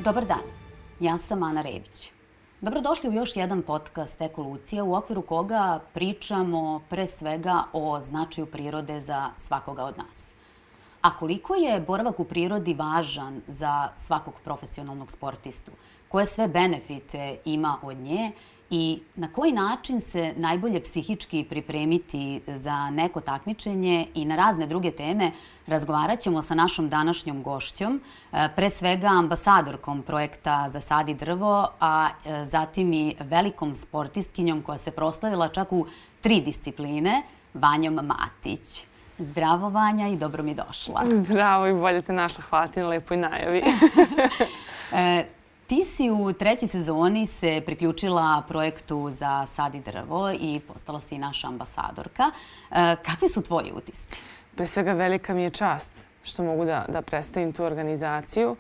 Dobar dan, ja sam Ana Rebić. Dobrodošli u još jedan podcast Ekolucija u okviru koga pričamo pre svega o značaju prirode za svakoga od nas. A koliko je boravak u prirodi važan za svakog profesionalnog sportistu? Koje sve benefite ima od nje i na koji način se najbolje psihički pripremiti za neko takmičenje i na razne druge teme razgovarat ćemo sa našom današnjom gošćom, pre svega ambasadorkom projekta Zasadi drvo, a zatim i velikom sportistkinjom koja se proslavila čak u 3 discipline, Vanjom Matić. Zdravo, Vanja, i dobro mi došla. Zdravo i bolje te našla. Hvala ti na lepoj najavi. Ti si u 3. sezoni se priključila projektu Zasadi drvo i postala si naša ambasadorka. Kakvi su tvoji utisci? Pre svega velika mi je čast što mogu da predstavim tu organizaciju.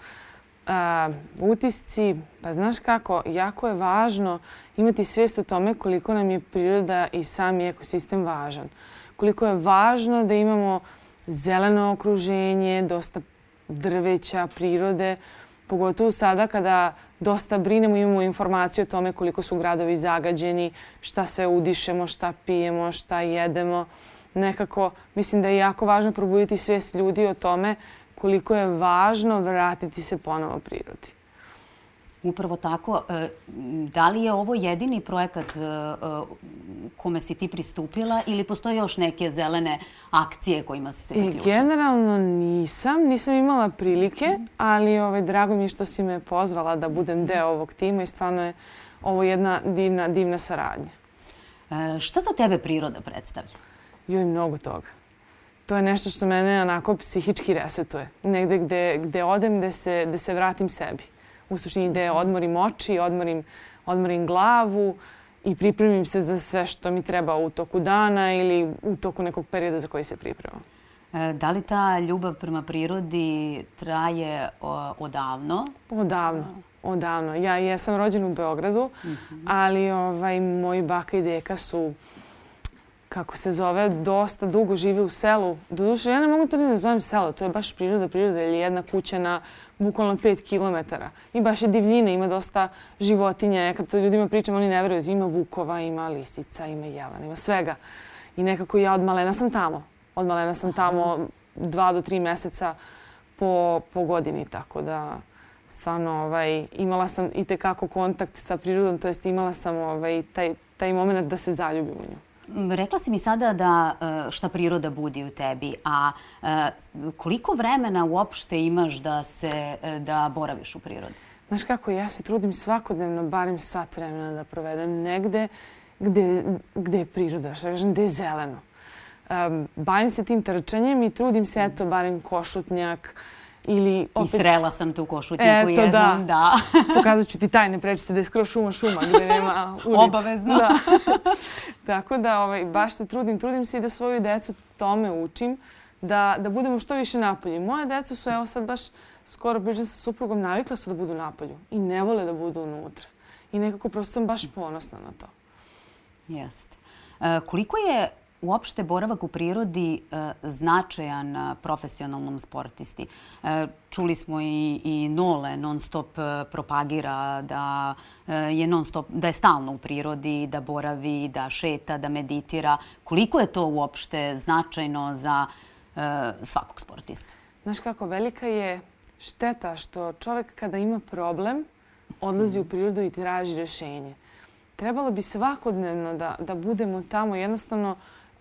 Utisci, pa znaš kako, jako je važno imati svijest o tome koliko nam je priroda i sami ekosistem važan. Koliko je važno da imamo zeleno okruženje, dosta drveća, prirode, pogotovo sada kada dosta brinemo, imamo informaciju o tome koliko su gradovi zagađeni, šta sve udišemo, šta pijemo, šta jedemo. Nekako mislim da je jako važno probuditi svijest ljudi o tome koliko je važno vratiti se ponovo prirodi. Upravo tako. Da li je ovo jedini projekat kome si ti pristupila ili postoje još neke zelene akcije kojima si se priključila? Generalno nisam imala prilike, ali drago mi je što si me pozvala da budem deo ovog tima i stvarno je ovo jedna divna saradnja. Šta za tebe priroda predstavlja? Joj, mnogo toga. To je nešto što mene onako psihički resetuje. Negde gde odem, gde se vratim sebi. U suštini gde odmorim oči, odmorim glavu i pripremim se za sve što mi treba u toku dana ili u toku nekog perioda za koji se pripremam. Da li ta ljubav prema prirodi traje odavno? Odavno. Ja jesam rođena u Beogradu, ali moji baka i deka su, kako se zove, dosta dugo žive u selu. Doduše, ja ne mogu to ni da zovem selo, to je baš priroda, ili jedna kuća na bukvalno 5 kilometara. I baš je divljina, ima dosta životinja. Ja kad to ljudima pričam, oni ne veruju. Ima vukova, ima lisica, ima jelena, ima svega. I nekako ja od malena sam tamo. Od malena sam tamo 2 do 3 meseca po godini, tako da stvarno imala sam i tekako kontakt sa prirodom, to jest imala sam taj moment da se zaljubim u nju. Rekla si mi sada da šta priroda budi u tebi, a koliko vremena uopšte imaš da boraviš u prirodi? Znaš kako, ja se trudim svakodnevno barem sat vremena da provedem negde gde je priroda, što kažem, gde je zeleno. Bavim se tim trčanjem i trudim se, eto, barem Košutnjak ili opet... I srela sam te u Košutnjaku jednom, da. Pokazat ću ti tajne prečice da je skoro šuma gdje nema ulica. Obavezno. Da. Tako da baš se trudim se i da svoju decu tome učim, da budemo što više napolju. Moje deca su, evo sad baš skoro pričam sa suprugom, navikla su da budu napolju i ne vole da budu unutra. I nekako prosto sam baš ponosna na to. Jeste. Koliko je uopšte boravak u prirodi značajan profesionalnom sportisti? Čuli smo i Nole non stop propagira da je stalno u prirodi, da boravi, da šeta, da meditira. Koliko je to uopšte značajno za svakog sportistu? Znaš kako, velika je šteta što čovjek kada ima problem odlazi u prirodu i traži rješenje. Trebalo bi svakodnevno da budemo tamo, jednostavno,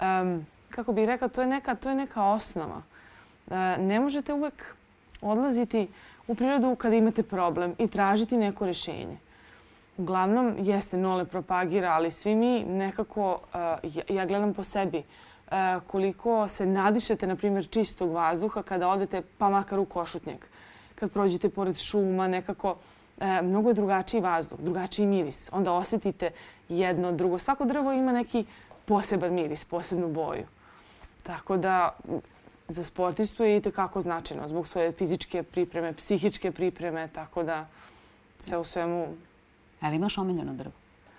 kako bih rekla, to je neka osnova. Ne možete uvek odlaziti u prirodu kada imate problem i tražiti neko rješenje. Uglavnom, jeste, Nole propagira, ali svi mi nekako, ja gledam po sebi, koliko se nadišete, na primjer, čistog vazduha kada odete pa makar u Košutnjak. Kad prođete pored šuma, nekako mnogo je drugačiji vazduh, drugačiji miris. Onda osjetite jedno, drugo. Svako drvo ima neki poseban miris, posebnu boju. Tako da za sportistu je i tekako značajno zbog svoje fizičke pripreme, psihičke pripreme, tako da sve u svemu... Ali imaš omiljeno drvo?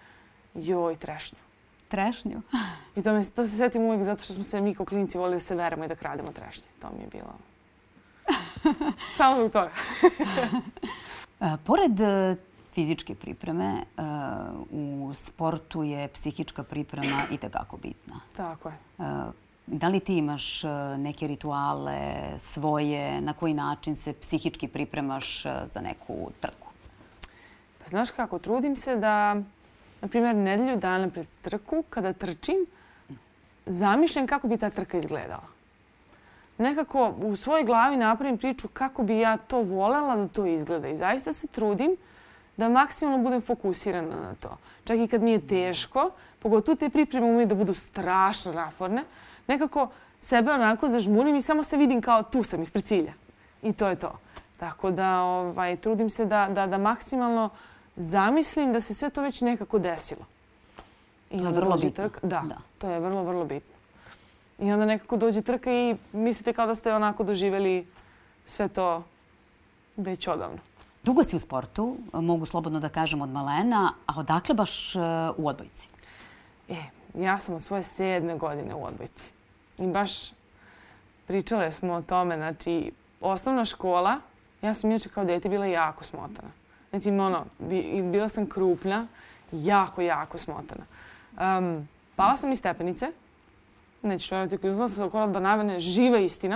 Joj, trešnju. Trešnju? I to se setim uvijek zato što smo se mi kao klinici volili da se veremo i da krademo trešnje. To mi je bilo... Samo zbog toga. Pored fizičke pripreme, u sportu je psihička priprema itekako bitna. Tako je. Da li ti imaš neke rituale svoje, na koji način se psihički pripremaš za neku trku? Pa znaš kako, trudim se da, na primjer, nedelju dana pred trku, kada trčim, zamišljam kako bi ta trka izgledala. Nekako u svojoj glavi napravim priču kako bi ja to voljela da to izgleda. I zaista se trudim da maksimalno budem fokusirana na to. Čak i kad mi je teško, pogotovo te pripreme umeju da budu strašno naporne, nekako sebe onako zažmurim i samo se vidim kao tu sam ispred cilja. I to je to. Tako da trudim se da maksimalno zamislim da se sve to već nekako desilo. To je vrlo bitno. Da, to je vrlo, vrlo bitno. I onda nekako dođe trka i mislite kao da ste onako doživjeli sve to već odavno. Dugo si u sportu, mogu slobodno da kažem od malena, a odakle baš u odbojci? Ja sam od svoje 7. godine u odbojci. I baš pričale smo o tome. Znači, osnovna škola, ja sam inače kao dete bila jako smotana. Znači, bila sam krupna, jako, jako smotana. Pala sam iz stepenice. Nećeš verovati, uzela sam se okolo od banavene, živa istina.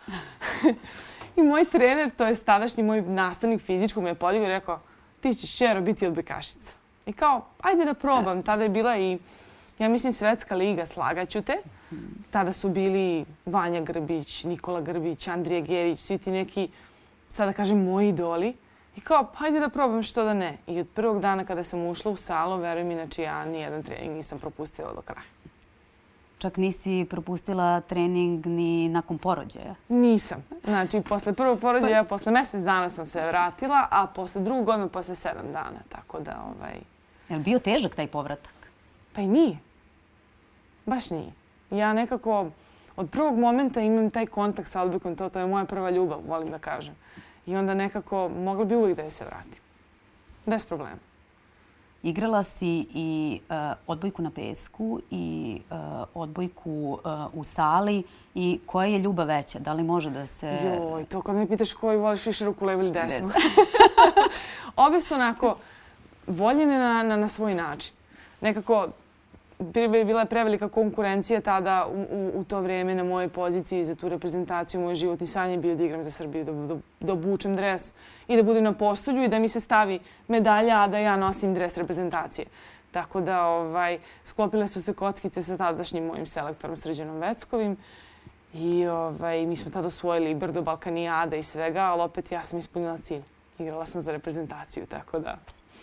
I moj trener, to je tadašnji moj nastavnik fizičkog, me je podigao i rekao ti ćeš Šero biti odbojkašica. I kao, ajde da probam. Tada je bila i, ja mislim, Svetska liga, slagaću te. Tada su bili Vanja Grbić, Nikola Grbić, Andrija Gerić, svi ti neki, sada kažem, moji idoli. I kao, ajde da probam, što da ne. I od prvog dana kada sam ušla u salu, verujem, inače ja nijedan trening nisam propustila do kraja. Čak nisi propustila trening ni nakon porođaja? Nisam. Znači, posle prvog porođaja, posle mjesec dana sam se vratila, a posle drugog odmah posle 7 dana. Tako da, Je li bio težak taj povratak? Pa i nije. Baš nije. Ja nekako od prvog momenta imam taj kontakt sa odbojkom, to je moja prva ljubav, volim da kažem. I onda nekako mogla bi uvijek da joj se vratim. Bez problema. Igrala si i odbojku na pesku i odbojku u sali. I koja je ljubav veća? Da li može da se... Joj, to kad me pitaš koju voliš više, ruku levo ili desno. Obe su onako voljene na svoj način. Nekako bila je prevelika konkurencija tada u to vrijeme na mojoj poziciji za tu reprezentaciju. Moj životni san je bio da igram za Srbiju, da obučem dres i da budem na postolju i da mi se stavi medalja, a da ja nosim dres reprezentacije. Tako da sklopile su se kockice sa tadašnjim mojim selektorom Srđanom Veckovim i mi smo tada osvojili brdo Balkanijada i svega, ali opet ja sam ispunila cilj. Igrala sam za reprezentaciju, tako da...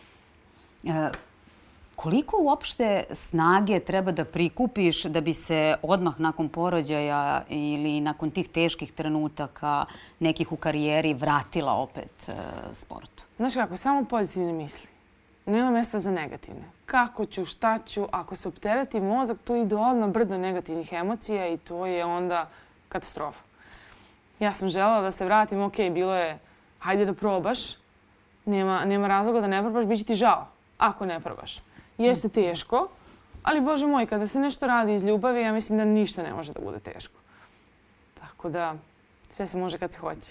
Koliko uopšte snage treba da prikupiš da bi se odmah nakon porođaja ili nakon tih teških trenutaka nekih u karijeri vratila opet sportu? Znaš kako, samo pozitivne misli. Nema mjesta za negativne. Kako ću, šta ću, ako se optereti mozak, tu ide odmah brdo negativnih emocija i to je onda katastrofa. Ja sam želela da se vratim, ok, bilo je, hajde da probaš, nema razloga da ne probaš, bit će ti žao ako ne probaš. Jeste teško, ali Bože moj, kada se nešto radi iz ljubavi, ja mislim da ništa ne može da bude teško. Tako da, sve se može kad se hoće.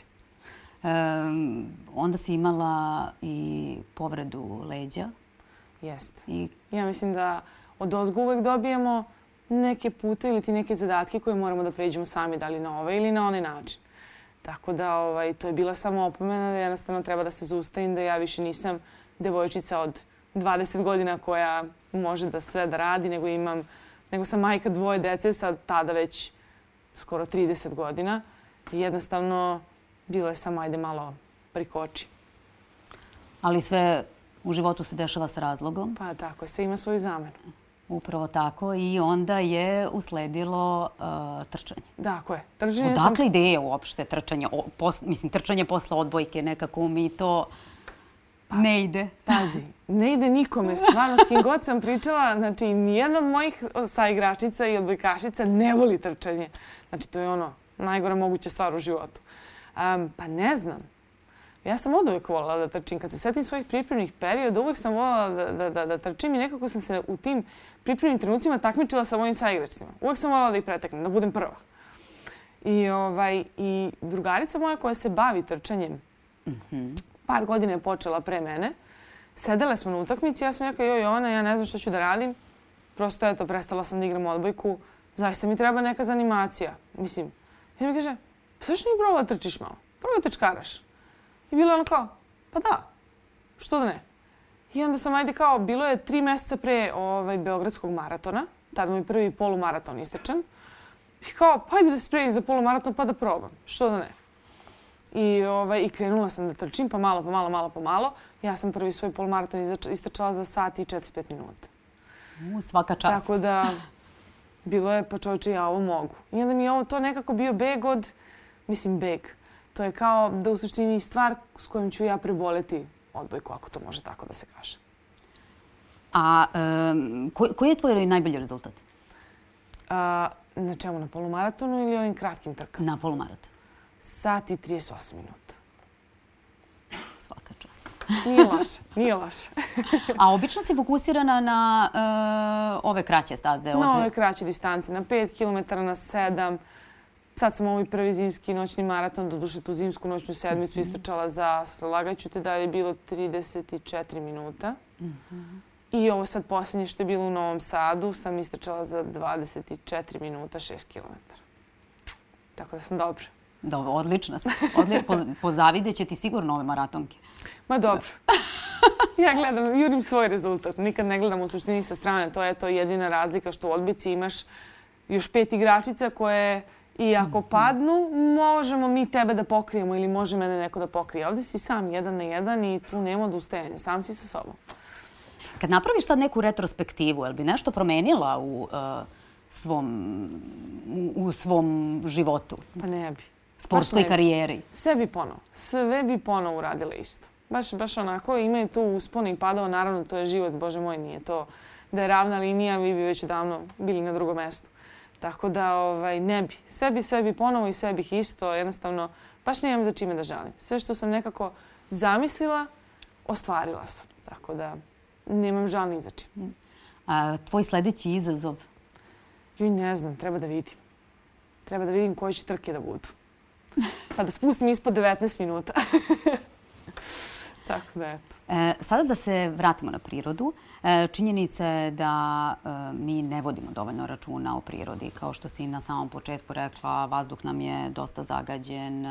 Onda si imala i povredu leđa. Jeste. Ja mislim da od ozgo uvek dobijemo neke pute ili ti neke zadatke koje moramo da pređemo sami, da li na ovaj ili na onaj način. Tako da, to je bila samo opomena da jednostavno treba da se zaustavim, da ja više nisam devojčica od 20 godina koja može da sve da radi, nego sam majka 2 dece, sad tada već skoro 30 godina. I jednostavno bilo je samo ajde malo prikoči. Ali sve u životu se dešava s razlogom? Pa tako je, sve ima svoju zamenu. Upravo tako i onda je usledilo trčanje. Tako je. Odakle ideja uopšte trčanja? Mislim, trčanje posle odbojke nekako mi to... Ne ide. Pazi, ne ide nikome. Stvarno, s kim god sam pričala, znači, nijedna od mojih saigračica i odbojkašica ne voli trčanje. Znači, to je ono najgora moguća stvar u životu. Pa ne znam. Ja sam od uvijek volila da trčim. Kad se setim svojih pripremnih perioda, uvijek sam volila da trčim i nekako sam se u tim pripremnim trenucima takmičila sa mojim saigračicima. Uvijek sam volila da ih preteknem, da budem prva. I drugarica moja koja se bavi trčanjem, par godina je počela pre mene. Sedele smo na utakmici, ja sam rekla, joj Jovana, ja ne znam što ću da radim. Prosto eto, prestala sam da igram odbojku. Zaista mi treba neka zanimacija. Mislim, i mi kaže, pa sve što nije probala da trčiš malo? Probaj trčkaraš. I bilo je ono kao, pa da, što da ne? I onda sam, ajde kao, bilo je 3 meseca pre Beogradskog maratona. Tada mi je prvi polumaraton istečan. I kao, pa ajde da se spremim za polumaraton pa da probam. Što da ne? I krenula sam da trčim, pa malo. Ja sam prvi svoj polumaraton istrčala za sat i 45 minuta. Svaka čast. Tako da, bilo je, pa čovječe, ja ovo mogu. I onda mi je ovo to nekako bio beg od, beg. To je kao da u suštini stvar s kojom ću ja preboleti odbojku, ako to može tako da se kaže. A koji je tvoj najbolji rezultat? Na čemu? Na polumaratonu ili ovim kratkim trkama? Na polumaratonu. Sat i 38 minuta. Svaka čast. Nije loše. A obično si fokusirana na ove kraće staze? Na ove kraće distance, na 5 km, na 7. Sad sam ovaj prvi zimski noćni maraton, doduše tu zimsku noćnu sedmicu istrčala za, lagaću te da je bilo 34 minuta. I ovo sad posljednje što je bilo u Novom Sadu sam istrčala za 24 minuta 6 km. Tako da sam dobra. Dobro, odlična si. Pozavideće ti sigurno ove maratonke. Ma dobro. Ja gledam, jurim svoj rezultat. Nikad ne gledam u suštini sa strane. To je to jedina razlika što u odbojci imaš još 5 igračica koje i ako padnu, možemo mi tebe da pokrijemo ili može mene neko da pokrije. Ovdje si sam 1 na 1 i tu nema odustajanja. Sam si sa sobom. Kad napraviš sad neku retrospektivu, je li bi nešto promenila u svom životu? Pa ne bi. Sportskoj karijeri? Sve bi ponovo uradila isto. Baš onako, imaju tu uspone i padova. Naravno, to je život, Bože moj, nije to da je ravna linija, vi bi već odavno bili na drugom mjestu. Tako da ne bi. Sve bi ponovo i sve bih isto. Jednostavno, baš nemam za čime da žalim. Sve što sam nekako zamislila, ostvarila sam. Tako da nemam žal ni za čim. A tvoj sljedeći izazov? Ne znam, treba da vidim. Treba da vidim koje će trke da budu. Pa da spustim ispod 19 minuta. Tako da, eto. Sada da se vratimo na prirodu. Činjenica je da mi ne vodimo dovoljno računa o prirodi. Kao što si na samom početku rekla, vazduh nam je dosta zagađen.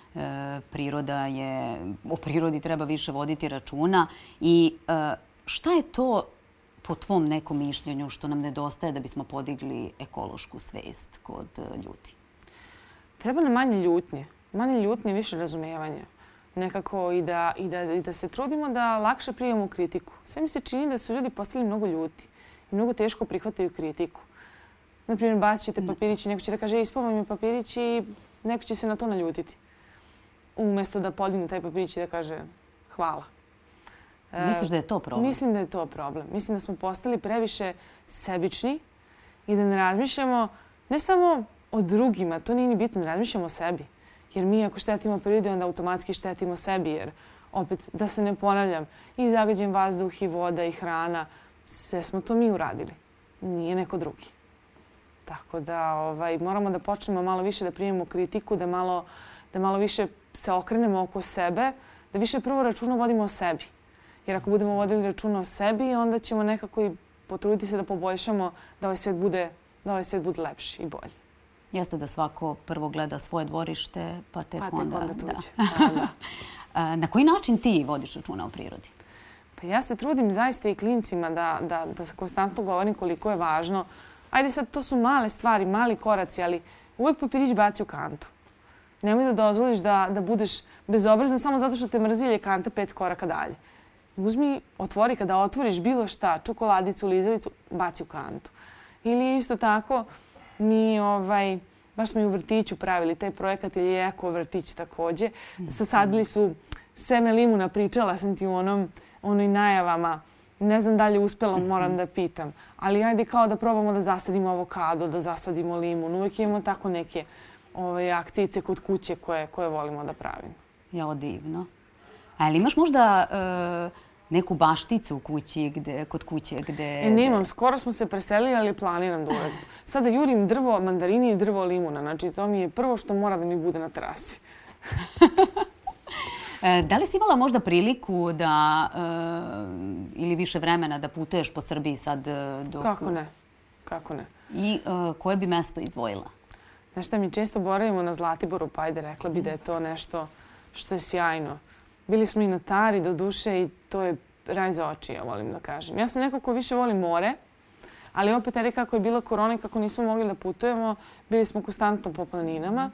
O prirodi treba više voditi računa. I šta je to po tvom nekom mišljenju što nam nedostaje da bismo podigli ekološku svest kod ljudi? Treba nam manje ljutnje. Manje ljutnje, više razumijevanja. Nekako i da se trudimo da lakše primemo kritiku. Sve mi se čini da su ljudi postali mnogo ljuti i mnogo teško prihvataju kritiku. Naprimjer, bacit ćete papirić i neko će da kaže ispao mi papirić i neko će se na to naljutiti. Umjesto da podigne taj papirić i da kaže hvala. Misliš da je to problem? Mislim da je to problem. Mislim da smo postali previše sebični i da ne razmišljamo ne samo o drugima, to nije ni bitno, ne razmišljamo o sebi. Jer mi ako štetimo prirodi, onda automatski štetimo sebi. Jer opet, da se ne ponavljam, i zagađen vazduh, i voda, i hrana, sve smo to mi uradili. Nije neko drugi. Tako da moramo da počnemo malo više da primimo kritiku, da malo više se okrenemo oko sebe, da više prvo računa vodimo o sebi. Jer ako budemo vodili računa o sebi, onda ćemo nekako i potruditi se da poboljšamo da ovaj svijet bude lepši i bolji. Jeste da svako prvo gleda svoje dvorište, pa tek onda tuđe. Na koji način ti vodiš računa o prirodi? Pa ja se trudim zaista i klincima da se konstantno govorim koliko je važno. Ajde sad, to su male stvari, mali koraci, ali uvijek papirić baci u kantu. Nemoj da dozvoliš da budeš bezobrazan samo zato što te mrzi je kanta 5 koraka dalje. Uzmi, otvori, kada otvoriš bilo šta, čokoladicu, lizalicu, baci u kantu. Ili isto tako, baš smo i u vrtiću pravili taj projekat, jer je eko vrtić također. Sasadili su seme limuna, pričala sam ti u onoj najavama. Ne znam da li je uspjela, moram da pitam. Ali ajde kao da probamo da zasadimo avokado, da zasadimo limun. Uvijek imamo tako neke akcijice kod kuće koje volimo da pravimo. Jao, divno. Ali imaš možda neku bašticu kod kuće gde... Nemam. Skoro smo se preselili, ali planiram da uradim. Sada jurim drvo mandarini i drvo limuna. Znači, to mi je prvo što mora da mi bude na terasi. Da li si imala možda priliku da, ili više vremena da putuješ po Srbiji sad? Kako ne? Kako ne? I koje bi mesto izdvojila? Znaš šta, mi često boravimo na Zlatiboru, pa ajde, rekla bi da je to nešto što je sjajno. Bili smo i na Tari do duše i to je raj za oči, ja volim da kažem. Ja sam neko ko više voli more, ali opet jer kako je bila korona i kako nismo mogli da putujemo, bili smo konstantno po planinama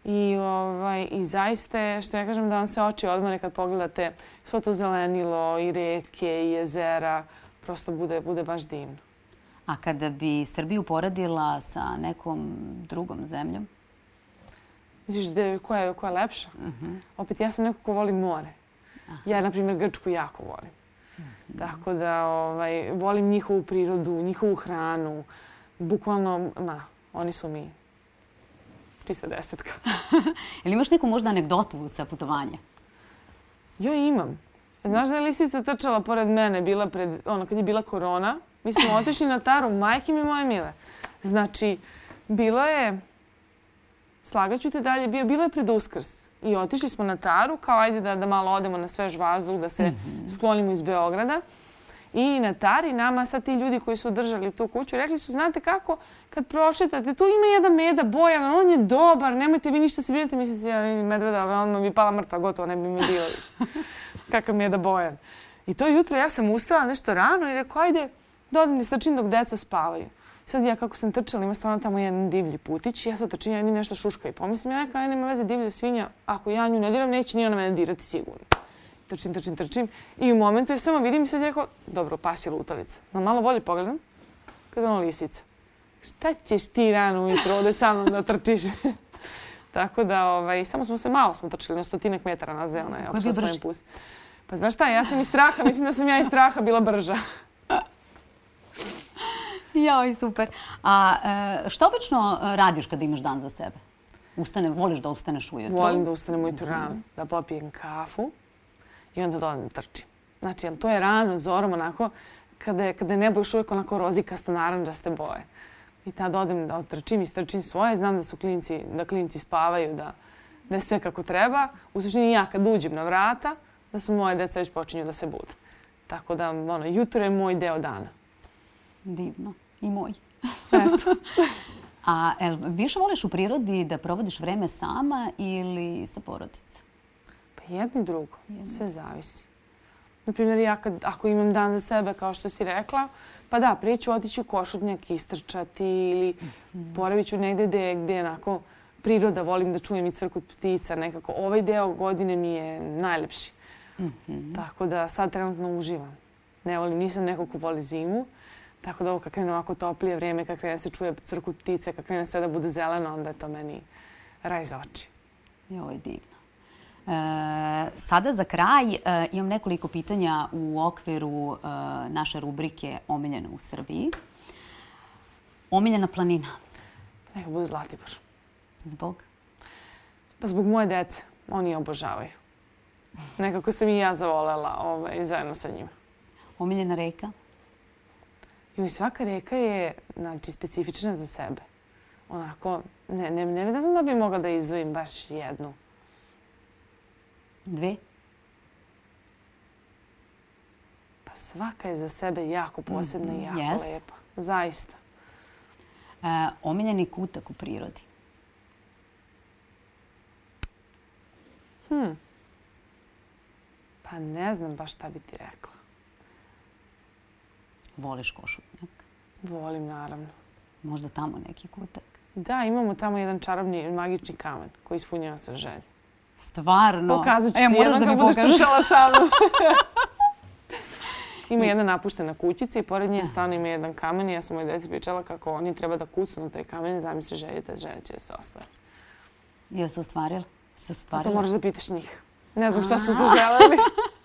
i zaista je, što ja kažem, da vam se oči odmore kad pogledate svo to zelenilo i reke i jezera, prosto bude baš divno. A kada bi Srbiju poredila sa nekom drugom zemljom? Misliš koja je lepša? Opet, ja sam neko ko voli more. Ja, na primjer, Grčku jako volim. Tako da volim njihovu prirodu, njihovu hranu. Bukvalno, oni su mi čista desetka. Ili imaš neku možda anegdotu sa putovanja? Joj, imam. Znaš da je lisica trčala pored mene, kad je bila korona? Mi smo otišli na Taru, majke mi moje mile. Znači, bilo je, slagaću te dalje, bilo je pred Uskrs. I otišli smo na Taru, kao ajde da malo odemo na svež vazduh, da se sklonimo iz Beograda. I na Tari nama sad ti ljudi koji su držali tu kuću rekli su, znate kako, kad prošetate, tu ima jedan meda Bojan, on je dobar, nemojte vi ništa se brinite. Mislim se, ja medveda, on bi pala mrtva, gotovo, ne bi mi bilo više. Kakav meda Bojan. I to jutro ja sam ustala nešto rano i rekao, ajde, da odem da strčim dok deca spavaju. Sad ja kako sam trčala, ima stvarno tamo jedan divlji putić i ja sad trčim, ja vidim nešto šuška i pomislim, ja kao nema veze divlja svinja, ako ja nju ne diram, neće ni ona mene dirati sigurno. Trčim i u momentu ja samo vidim i sad je rekao, dobro, pas je lutalica. No malo bolje pogledam, kada ono lisica. Šta ćeš ti rano ujutro ovde sa mnom da trčiš? Tako da, samo smo se malo trčali, na 100 metara nas je ona. Ko je bio brži? Pa znaš šta, ja sam iz straha, mislim da sam ja iz straha bila brža. Joj, super. A šta obično radiš kada imaš dan za sebe? Voliš da ustaneš ujutro? Volim da ustanem ujutro rano, da popijem kafu i onda da odem da trčim. Znači, to je rano, zorom, onako, kada je nebo još uvijek onako rozikasto narandžaste boje. I tada odem da trčim i strčim svoje. Znam da klinci spavaju, da je sve kako treba. U suštini ja kad uđem na vrata, da su moje deca već počinju da se bude. Tako da, jutro je moj deo dana. Divno. I moj. Eto. A više voliš u prirodi da provodiš vreme sama ili sa porodicom? Pa jedno i drugo. Sve zavisi. Naprimjer, ja ako imam dan za sebe, kao što si rekla, pa da, prije ću otići u Košutnjak, istrčati ili boravit ću negde gde je onako priroda, volim da čujem i cvrkut ptica nekako. Ovaj deo godine mi je najlepši. Tako da sad trenutno uživam. Ne volim, nisam neko ko voli zimu. Tako da ovo kad krene ovako toplije vrijeme, kad krene se čuje crkut ptice, kad krene sve da bude zeleno, onda je to meni raj za oči. Ovo je divno. Sada za kraj imam nekoliko pitanja u okviru naše rubrike Omiljena u Srbiji. Omiljena planina? Neka bude Zlatibor. Zbog? Pa zbog moje dece. Oni je obožavaju. Nekako sam i ja zavolela zajedno sa njima. Omiljena reka? I svaka reka je specifična za sebe. Onako, ne znam da bi mogla da izdvojim baš jednu. Dve? Pa svaka je za sebe jako posebna i jako lepa. Zaista. Omiljeni kutak u prirodi? Pa ne znam baš šta bi ti rekla. Voliš Košutnjak? Volim, naravno. Možda tamo neki kutak? Da, imamo tamo jedan čarobni magični kamen koji ispunjava sve želje. Stvarno? Pokazat ću ti jednom kad budeš trčala sa mnom. Ima jedna napuštena kućica i pored nje stvarno ima jedan kamen i ja sam moj deci pričala kako oni treba da kucnu na taj kamen i zamisli želje, te želje će se ostvariti. Jesu ostvarili? To moraš da pitaš njih. Ne znam šta su zaželeli.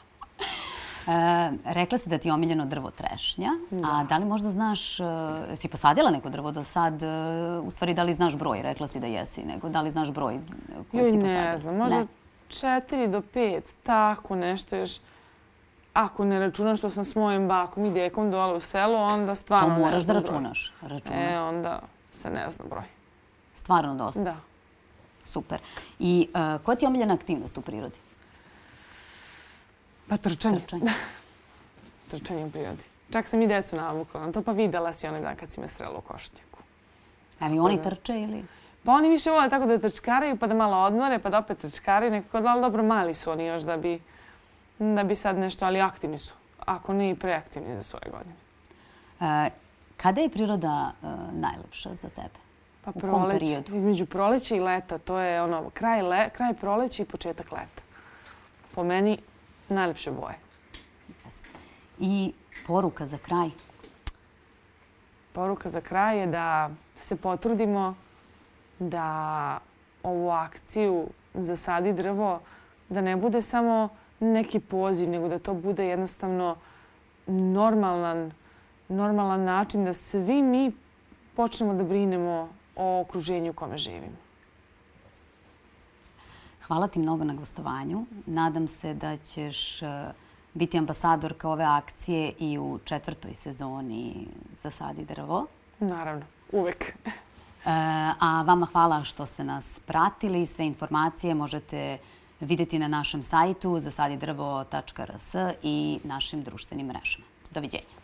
Rekla si da ti je omiljeno drvo trešnja, a da li možda znaš, si posadila neko drvo do sad, u stvari da li znaš broj, rekla si da jesi, nego da li znaš broj koji si posadila? Ne znam, možda 4 do 5, tako nešto još. Ako ne računam što sam s mojim bakom i dekom dole u selu, onda stvarno ne znam broj. To moraš da računaš. Onda se ne zna broj. Stvarno dosta? Da. Super. I koja ti je omiljena aktivnost u prirodi? Pa trčanje. Trčanje. Trčanje u prirodi. Čak sam i decu navukla na to, pa videla si onaj dan kad si me srela u Košutnjaku. Ali oni trče ili? Pa oni više vole tako da trčkaraju, pa da malo odmore, pa da opet trčkaraju. Nekako da, ali dobro, mali su oni još da bi sad nešto, ali aktivni su. Ako ne i preaktivni za svoje godine. Kada je priroda najlepša za tebe? Pa proleć, između proleća i leta. To je ono, kraj proleća i početak leta. Po meni najlepše boje. I poruka za kraj? Poruka za kraj je da se potrudimo da ovu akciju Zasadi drvo, da ne bude samo neki poziv, nego da to bude jednostavno normalan način da svi mi počnemo da brinemo o okruženju u kome živimo. Hvala ti mnogo na gostovanju. Nadam se da ćeš biti ambasadorka ove akcije i u 4. sezoni Zasadi drvo. Naravno, uvek. A vama hvala što ste nas pratili. Sve informacije možete vidjeti na našem sajtu zasadidrvo.rs i našim društvenim mrežama. Doviđenja.